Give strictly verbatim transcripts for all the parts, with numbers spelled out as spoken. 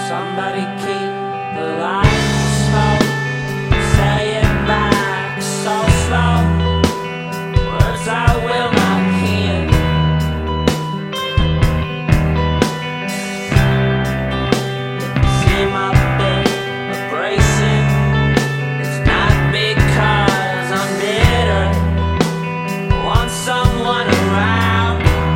Somebody keep the lights low. Say it back so slow. Words I will not hear. If you see my bed abrasive, it's not because I'm bitter. I want someone around.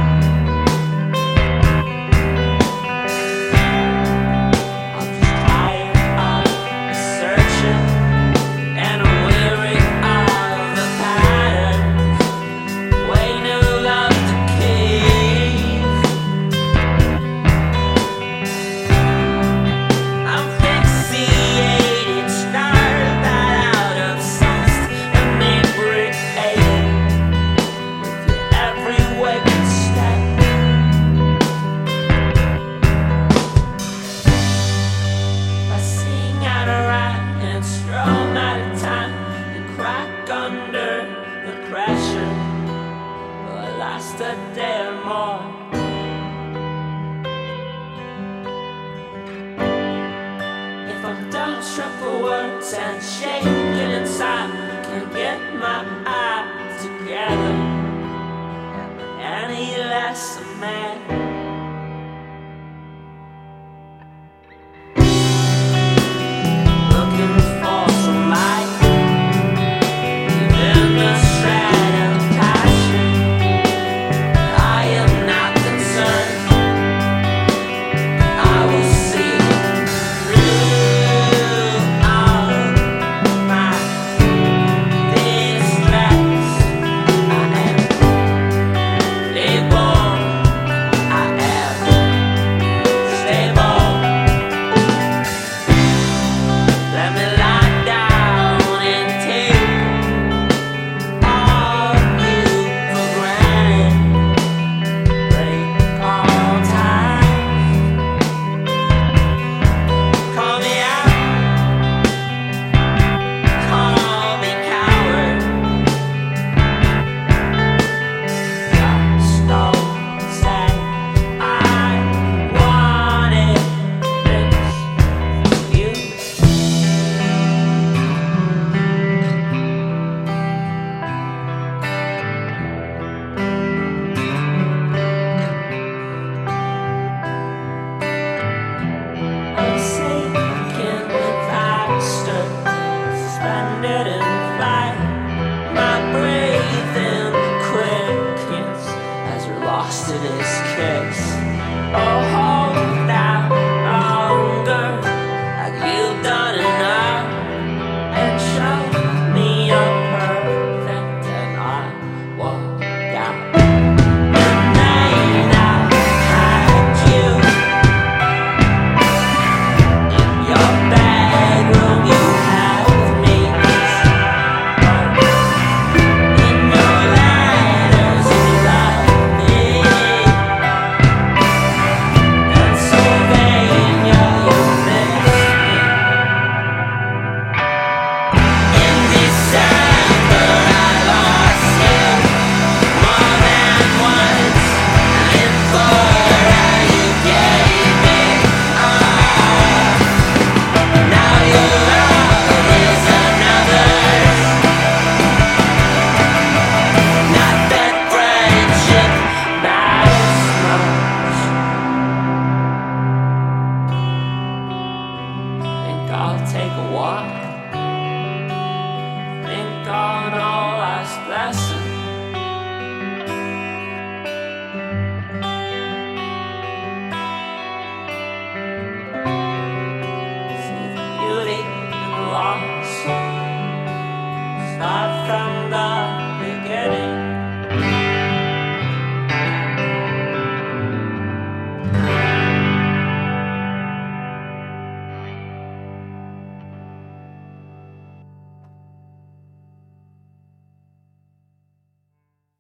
Under the pressure, will I last a day or more? If I'm done triple words and shaking inside, can't get my eyes together, any less a man. Lost in his kiss. Oh.